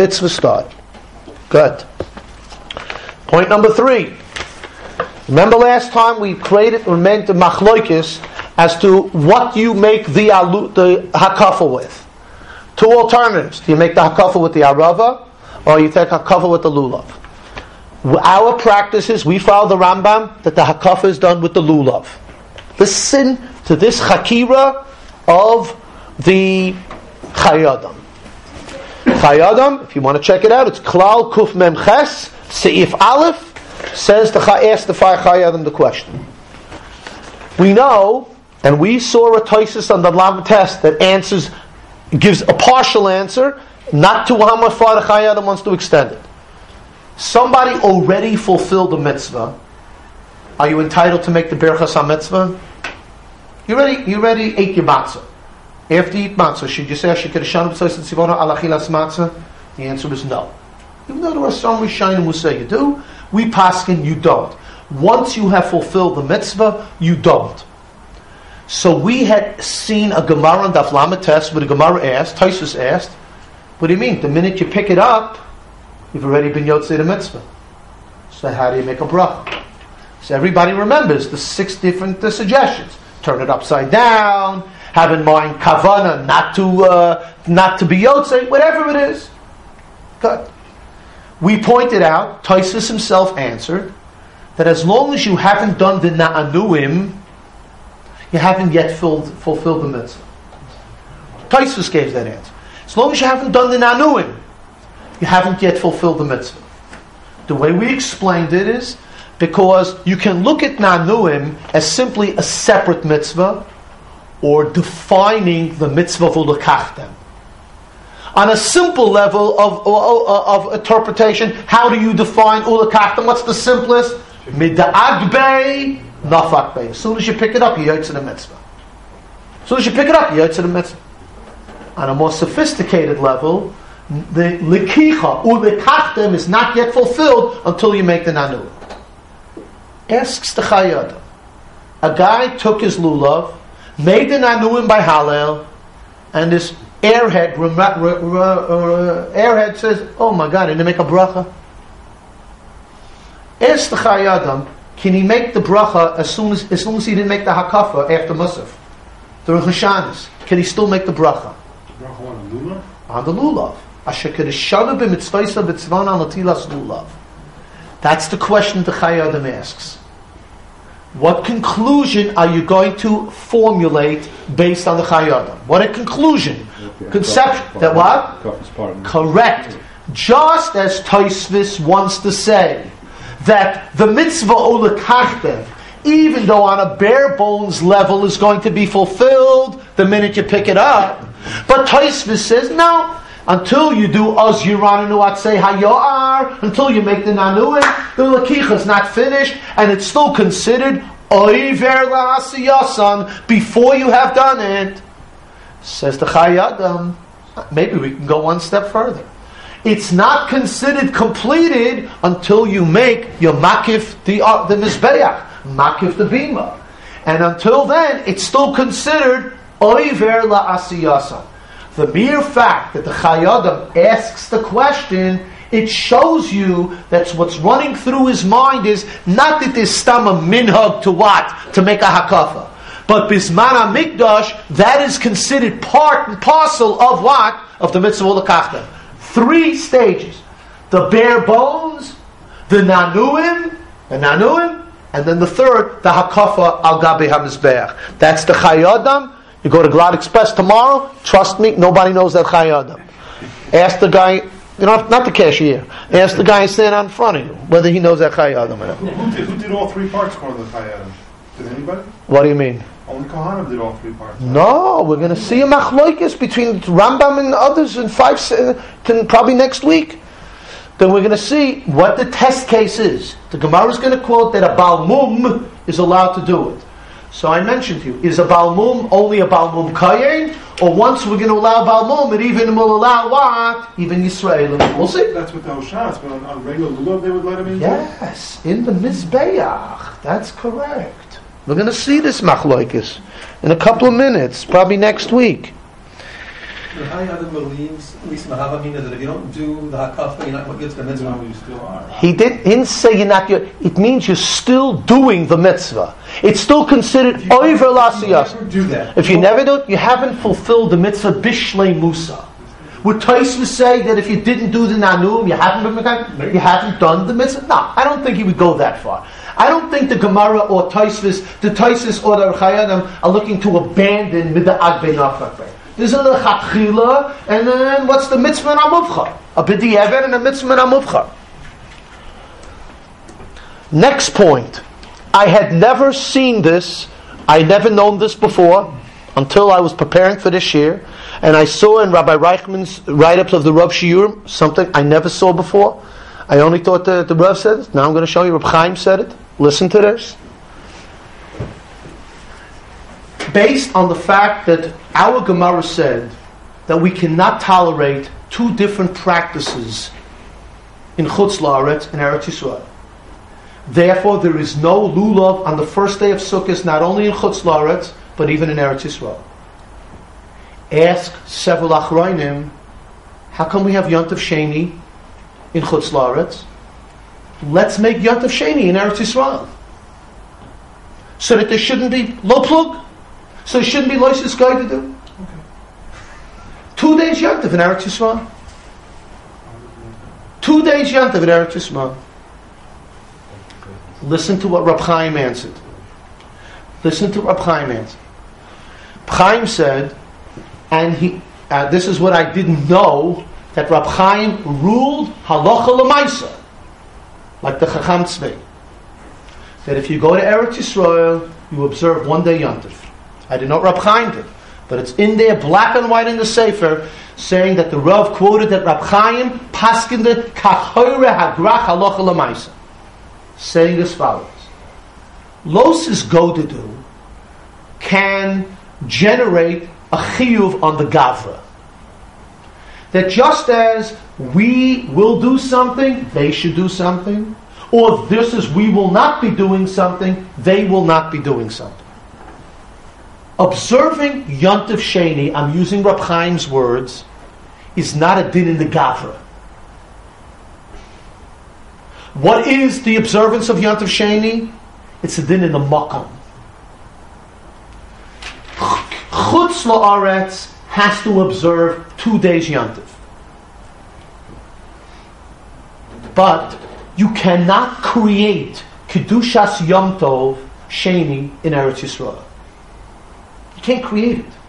Good. Point number 3. Remember last time we meant the machloikis as to what you make the hakafa with. 2 alternatives. Do you make the hakafa with the arava, or you take hakafa with the lulav? Our practice is, we follow the Rambam, that the hakafa is done with the lulav. Listen to this chakira of the Chayei Adam, if you want to check it out, it's Klal Kuf Mem Ches, Seif Aleph, says ask the Chayei Adam the question. We know, and we saw a Tosis on the Lam test that gives a partial answer, not to how much far the Chayei Adam wants to extend it. Somebody already fulfilled the mitzvah. Are you entitled to make the Birchas HaMitzvah? You already ate your matzah. After you eat matzah, should you say Ashikadashanu B'Sois Tzivona Al Achilas Matzah? The answer is no. Even though there are some Rishonim who say you do, we paskin you don't. Once you have fulfilled the mitzvah, you don't. So we had seen a Gemara on Daf Lamed Tes where the Gemara asked, Tosfos asked, what do you mean? The minute you pick it up, you've already been yotzei the mitzvah. So how do you make a bracha? So everybody remembers the 6 different suggestions. Turn it upside down, have in mind kavana, not to be yotzei, whatever it is. Good. We pointed out, Tosfos himself answered, that as long as you haven't done the na'anuim, you haven't yet fulfilled the mitzvah. Tosfos gave that answer. As long as you haven't done the na'anuim, you haven't yet fulfilled the mitzvah. The way we explained it is because you can look at na'anuim as simply a separate mitzvah or defining the mitzvah of ulekachtem. On a simple level of interpretation, how do you define ulekachtem? What's the simplest? Mida'agbei, nafakbei. As soon as you pick it up, you yotze the mitzvah. As soon as you pick it up, you yotze the mitzvah. On a more sophisticated level, the likicha, ulekachtem, is not yet fulfilled until you make the nanu. Asks the Chayei Adam. A guy took his lulav, made the nanuim by Hallel, and this airhead says, oh my God, I didn't make a bracha. Ask the Chayei Adam, can he make the bracha as soon as he didn't make the hakafa after Musaf? The Rosh Hashanah, can he still make the bracha? Bracha on the lulav? On the lulav. Asher kedeshanu b'mitzvaysa b'tzvan al natilas lulav. That's the question the Chayei Adam asks. What conclusion are you going to formulate based on the Chayei Adam? What a conclusion. Conception. That what? Correct. Just as Tosfos wants to say that the mitzvah ulekachtem, even though on a bare bones level, is going to be fulfilled the minute you pick it up. But Tosfos says, no, until you do az yiranu atzei hayoar, until you make the nanuim, the lekicha is not finished, and it's still considered oiver la'asiyasan before you have done it. Says the Chayei Adam, maybe we can go one step further. It's not considered completed until you make your makif the mizbeach, makif the bima, and until then it's still considered oiver la'asiyasan. The mere fact that the Chayei Adam asks the question, it shows you that what's running through his mind is not that there's stam a minhag to what? To make a hakafa. But bisman hamikdash, that is considered part and parcel of what? Of the mitzvah ulekachtem. 3 stages. The bare bones, the nanuim, and then the third, the hakafa al gabi hamizbeach. That's the Chayei Adam. You go to Glad Express tomorrow, trust me, nobody knows that Chayei Adam. Ask the guy, not the cashier, ask the guy standing in front of you whether he knows that Chayei Adam or not. Who did all 3 parts according to the Chayei Adam? Did anybody? What do you mean? Only Kohanim did all 3 parts. No, we're going to see a machlokes between Rambam and others in probably next week. Then we're going to see what the test case is. The Gemara is going to quote that a Baal Mum is allowed to do it. So I mentioned to you, is a Baal Mum only a Baal Mum Kayin? Or once we're going to allow Baal Mum, it even will allow what? Even Yisrael. We'll see. That's what the Hoshanas, but on regular lulav they would let him in? Yes, in the Mizbeach. That's correct. We're going to see this machlokes in a couple of minutes, probably next week. The Chayei Adam believes, at least Mahavamina, that if you don't do the hakafa, you're not going to get to the mitzvah. No, you still are. He didn't say you're not. It means you're still doing the mitzvah. It's still considered over lasiyas. If you never do it, you haven't fulfilled the mitzvah bishlei musa. Would Tosfos say that if you didn't do the nanum, you haven't done the mitzvah? No, I don't think he would go that far. I don't think the Gemara or Tosfos, the Tosfos or the Chayei Adam are looking to abandon mid'ag bein afrakbei. There's a lechatchila, and then what's the mitzvah and amuvcha? A b'di'evet and a mitzvah and amuvcha. Next point. I had never seen this. I had never known this before until I was preparing for this year, and I saw in Rabbi Reichman's write-ups of the Rav Shiur something I never saw before. I only thought the Rav said it. Now I'm going to show you Reb Chaim said it. Listen to this. based on the fact that our Gemara said that we cannot tolerate two different practices in Chutz La'aretz and Eretz Yisrael. Therefore, there is no lulav on the first day of Sukkot, not only in Chutz La'aretz, but even in Eretz Yisrael. Ask several Achronim, how come we have Yontav Sheni in Chutz La'aretz? Let's make Yontav Sheni in Eretz Yisrael. So that there shouldn't be lo plug. So there shouldn't be loisis guy to do. 2 days Yontav in Eretz Yisrael. 2 days Yontav in Eretz Yisrael. Listen to what Rab Chaim answered. Listen to what Rab Chaim answered. Rab Chaim said, and this is what I didn't know, that Rab Chaim ruled halacha l'maisa, like the Chacham Tzvei, that if you go to Eretz Yisrael, you observe 1 day Yontav. I didn't know what Rab Chaim did, but it's in there, black and white in the Sefer, saying that the Rav quoted that Rab Chaim paskined kachore hagrach halacha l'maisa, saying as follows: Losis Godedu can generate a chiyuv on the gavra. That just as we will do something, they should do something, or this is we will not be doing something, they will not be doing something. Observing Yontav Sheni, I'm using Rab Chaim's words, is not a din in the gavra. What is the observance of Yontav Sheni? It's a din in the makom. Chutz La'aretz has to observe 2 days Yontav. But you cannot create Kedushas Yom Tov Sheni in Eretz Yisrael. You can't create it.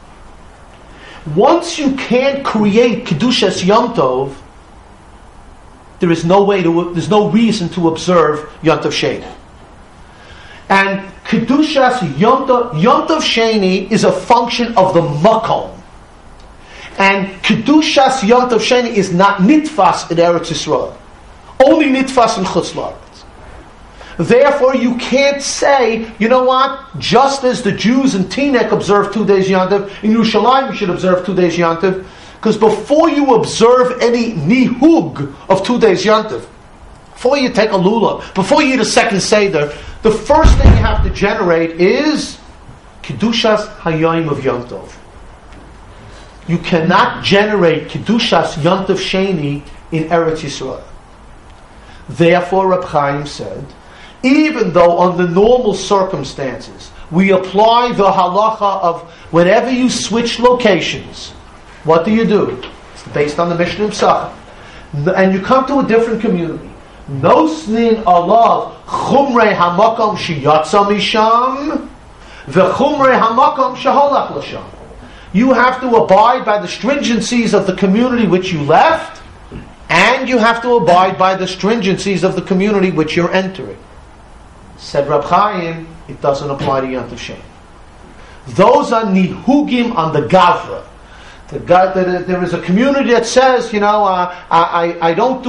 Once you can't create Kedushas Yom Tov, there's no reason to observe Yontav Sheni. And Kedushas Yontav Sheni is a function of the Makom. And Kedushas Yontav Sheni is not nitfas in Eretz Yisrael. Only nitfas in Chutz La'aretz. Therefore, you can't say, you know what, just as the Jews in Teaneck observe 2 days Yontav, in Yerushalayim you should observe 2 days Yontav, because before you observe any nihug of 2 days Yontav, before you take a lulav, before you eat a second seder, the first thing you have to generate is Kedushas Hayom of Yom Tov. You cannot generate Kedushas Yontav Sheni in Eretz Yisrael. Therefore, Rab Chaim said, even though under normal circumstances we apply the halacha of whenever you switch locations, what do? It's based on the Mishnah Pesachim. And you come to a different community. No snin alav chumrei hamakom sheyatsa misham v'chumrei hamakom sheholach l'sham. You have to abide by the stringencies of the community which you left, and you have to abide by the stringencies of the community which you're entering. Said Rab Chaim, it doesn't apply to Yontav Sheni. Those are nihugim on the gavra. There is a community that says, I don't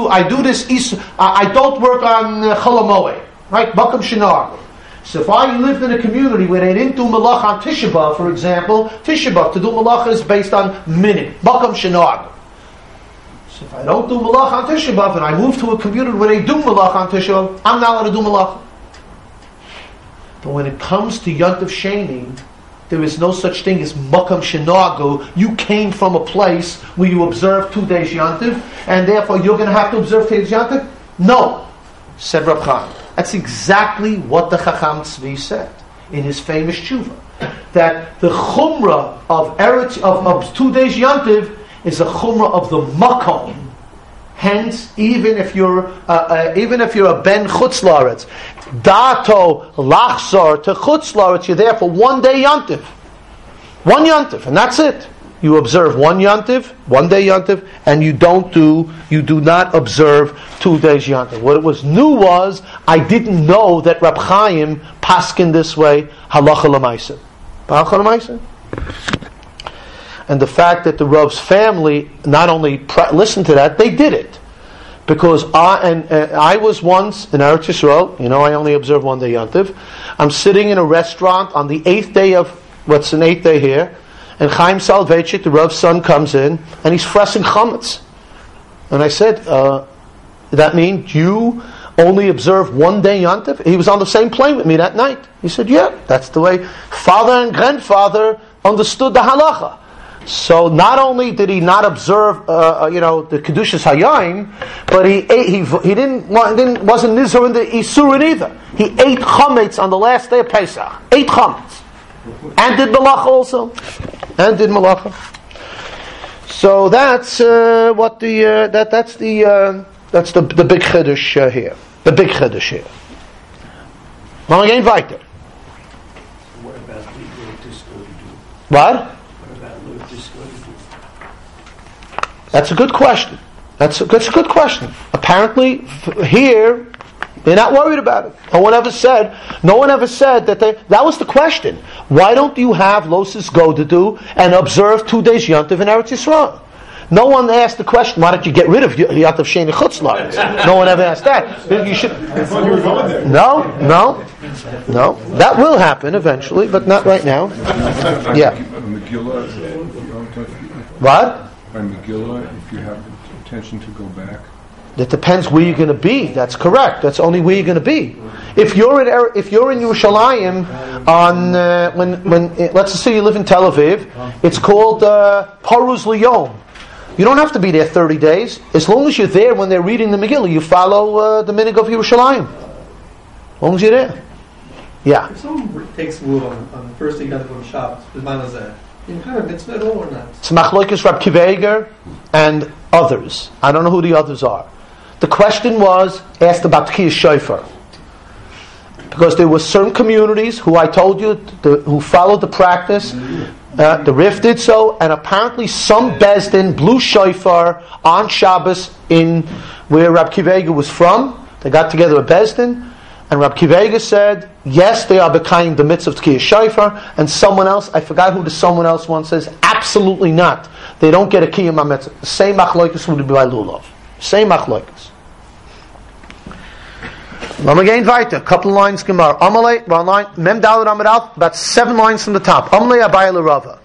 work on Chol HaMoed, right? Makom Shenar. So if I lived in a community where they didn't do malach on Tisha B'Av, for example, Tisha B'Av to do malach is based on minute, Makom Shenar. So if I don't do malach on Tisha B'Av and I move to a community where they do malach on Tisha B'Av, I'm not allowed to do malach. But when it comes to Yontav Sheni, there is no such thing as Makam Shenagu. You came from a place where you observed 2 days Yontav, and therefore you're going to have to observe 2 days Yontav? No, said Rab Chaim. That's exactly what the Chacham Tzvi said in his famous tshuva. That the chumrah of 2 days Yontav is a chumrah of the Makom. Hence, even if you're a ben Chutz La'aretz, dato lachzor to Chutz La'aretz, you're there for 1 day Yontiv, 1 Yontiv, and that's it. You observe 1 Yontiv, 1 day Yontiv, and you do not observe 2 days Yontiv. What was new was I didn't know that Rab Chaim paskin this way halacha l'maisa. Halacha l'maisa. And the fact that the Rav's family not only listened to that, they did it. Because I was once in Eretz Yisrael, I only observed 1 day Yontiv. I'm sitting in a restaurant on the 8th day of what's an 8th day here, and Chaim Soloveitchik, the Rav's son, comes in, and he's fressing chametz. And I said, that means you only observe one day Yontif? He was on the same plane with me that night. He said, yeah, that's the way father and grandfather understood the halacha. So not only did he not observe, the Kedushas Hayayim, but he wasn't nizar in the Isurin either. He ate chametz on the last day of Pesach. Ate chametz. And did malacha also. So that's that's the big chiddush here. The big chiddush here. Well, again, weiter. What about the disco? What? What about disco? That's a good question. That's a good question. Apparently, here they're not worried about it. No one ever said that that was the question. Why don't you have Losis Godadu and observe 2 days Yontiv in Eretz Yisrael? No one asked the question, why don't you get rid of Yontiv Sheni Chutzlar? No one ever asked that. You should. No. That will happen eventually, but not right now. Yeah. What? By Megillah, if you have the intention to go back. That depends where you're going to be. That's correct. That's only where you're going to be. If you're in Yerushalayim when let's say you live in Tel Aviv, it's called Paruz Liyom. You don't have to be there 30 days. As long as you're there when they're reading the Megillah, you follow the minhag of Yerushalayim. As long as you're there. Yeah. If someone takes rule on the first day of Shabbos, the man is there. You have a mitzvah at all or not? It's Machlokes Rab Kiva Eiger and others. I don't know who the others are. The question was asked about Tkiyas Shofar. Because there were certain communities who I told you who followed the practice. The Rif did so, and apparently some Bezdin blew Shofar on Shabbos in where Rab Kiva Eiger was from. They got together a Bezdin, and Rab Kiva Eiger said, yes, they are bekayim the mitzvah of Tkiyas Shofar, and someone else, I forgot who the someone else one says, absolutely not. They don't get a kiyum mitzvah. The same machlokes would be by lulav. Same machlokes. Again, weiter. A couple of lines Gemara. Amalei, one line. Mem Dalet Amud Aleph, about 7 lines from the top. Amalei Abaye LeRava.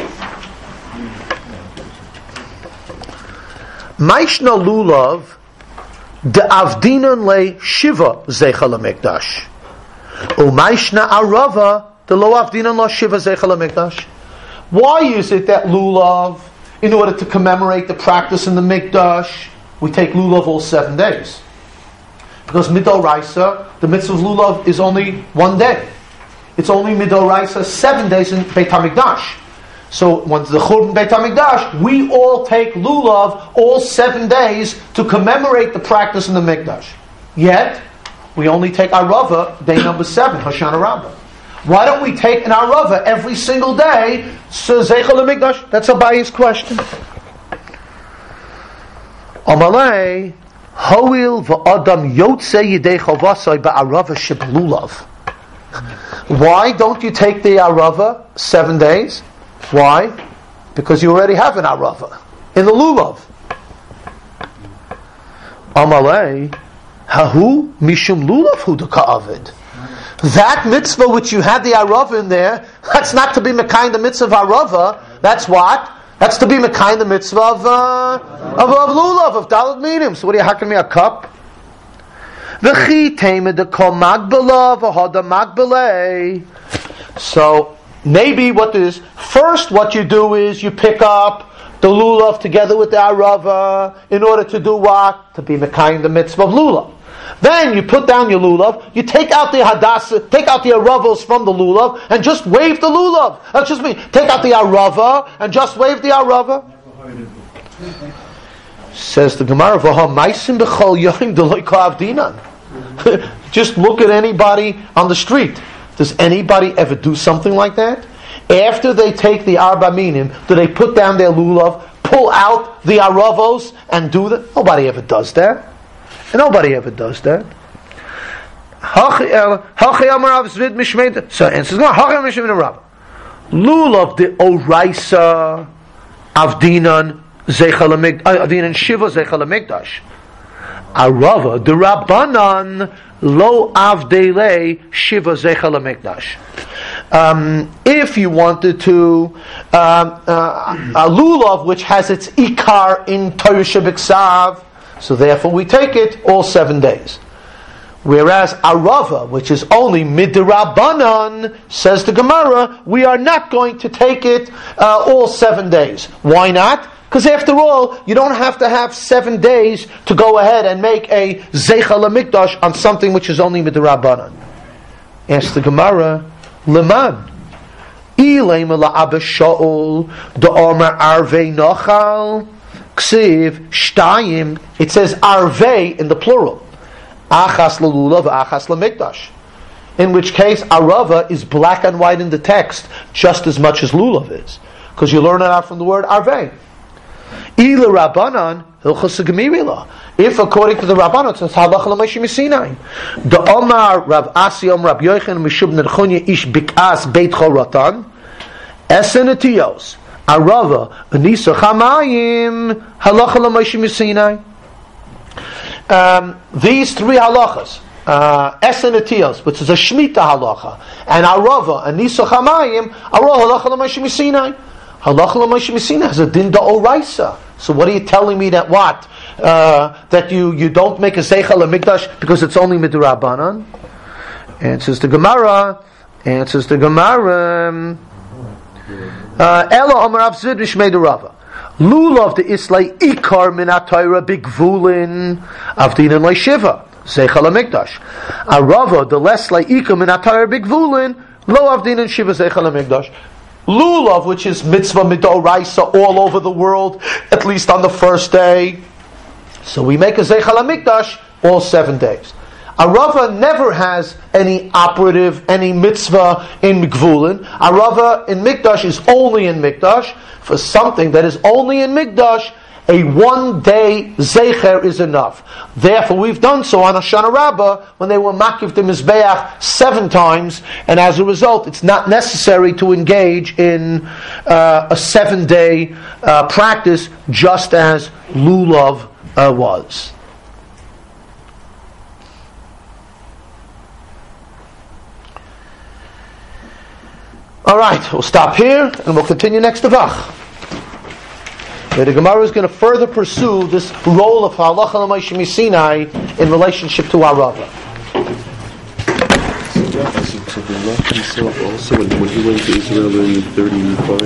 Maishna lulav de avdinan le shiva zeicha lemikdash. Umaishna arava de lo avdinan lo shiva zeicha lemikdash. Why is it that lulav, in order to commemorate the practice in the mikdash, we take lulav all 7 days? Because midoraisa, the mitzvah of lulav is only 1 day. It's only midoraisa 7 days in Beit HaMikdash. So once the Churban Beit HaMikdash, we all take lulav all 7 days to commemorate the practice in the Mikdash. Yet, we only take Arava day number 7, Hoshana Rabbah. Why don't we take an Arava every single day? So Zeichel HaMikdash. That's Abaye's question. Amalei. Hoil v'adam yotze yidei chavasai ba'arava sheb'lulav. Why don't you take the arava 7 days? Why? Because you already have an arava in the lulav. Amalei hahu mishum lulav hu deka'avid. That mitzvah which you had the arava in there, that's not to be mekayim the mitzvah of arava. That's what? That's to be mekayim the mitzvah of lulav, of daled minim. So what are you hacking me a cup? V'chi temed the kol magbala v'hoda magbale. So maybe what you do is you pick up the lulav together with the arava in order to do what? To be mekayim the mitzvah of lulav. Then you put down your lulav, you take out the hadassah, take out the aravos from the lulav, and just wave the lulav. Take out the arava and just wave the arava. Says the Gemara, just look at anybody on the street. Does anybody ever do something like that? After they take the arba minim, do they put down their lulav, pull out the aravos, and do that? Nobody ever does that. And nobody ever does that. So answers lulav de oraisa avdinan avdinan shiva zeichel hamikdash. Arava de rabbanan lo avdele shiva zeichel hamikdash. If you wanted to, a lulav which has its ikar in Torah Shebiksav, so therefore we take it all 7 days. Whereas arava, which is only midrabanan, says the Gemara, we are not going to take it all 7 days. Why not? Because after all, you don't have to have 7 days to go ahead and make a zeicha lemikdash on something which is only midrabanan. Ask the Gemara, leman. Ilema la'abba sha'ol da'omer arvei nochal ksiv shtayim. It says arvei in the plural. Achas lelulav, achas lemikdash. In which case, arava is black and white in the text just as much as lulav is, because you learn it out from the word arvei. Ila rabbanan hilchos gemirila. If according to the rabbanan it says halacha l'moshe misinai. The Omar Rav Asi Rab Yochanan Mishub Nerchonia Ish Bikas Beit Choratan Esenetios Arava Anisa Chamayim halacha l'moshe misinai. These three halachas, Esenetios, which is a Shemitah halacha, and Arava Anisa Chamayim, Arava halacha l'moshe misinai. Halacha l'moshe misinai has a din da'oraisa. So what are you telling me that what? That you don't make a zeicha lemikdash because it's only midrabanan? Answers the Gemara. Ela Amar Rav Zid Rishmei Rava. Lulav the Islay Ikar min Atayra Bigvulin Avdinan Leishiva zeicha lemikdash. Arava the less like Ikar min Atayra Bigvulin Lo Avdinan Shiva zeicha lemikdash. Lulav, which is mitzvah midoraisa all over the world, at least on the first day. So we make a zeicha lamikdash all 7 days. Arava never has any mitzvah in Mikvulin. Arava in Mikdash is only in Mikdash. For something that is only in Mikdash, a 1 day zeicher is enough. Therefore, we've done so on Hoshana Rabbah when they were makiv the mizbeach 7 times, and as a result, it's not necessary to engage in a 7-day practice, just as lulav was. All right, we'll stop here and we'll continue next Tavach. The Gemara is going to further pursue this role of halacha l'moshe misinai in relationship to arava. So the Lord himself also, when he went to Israel in 35,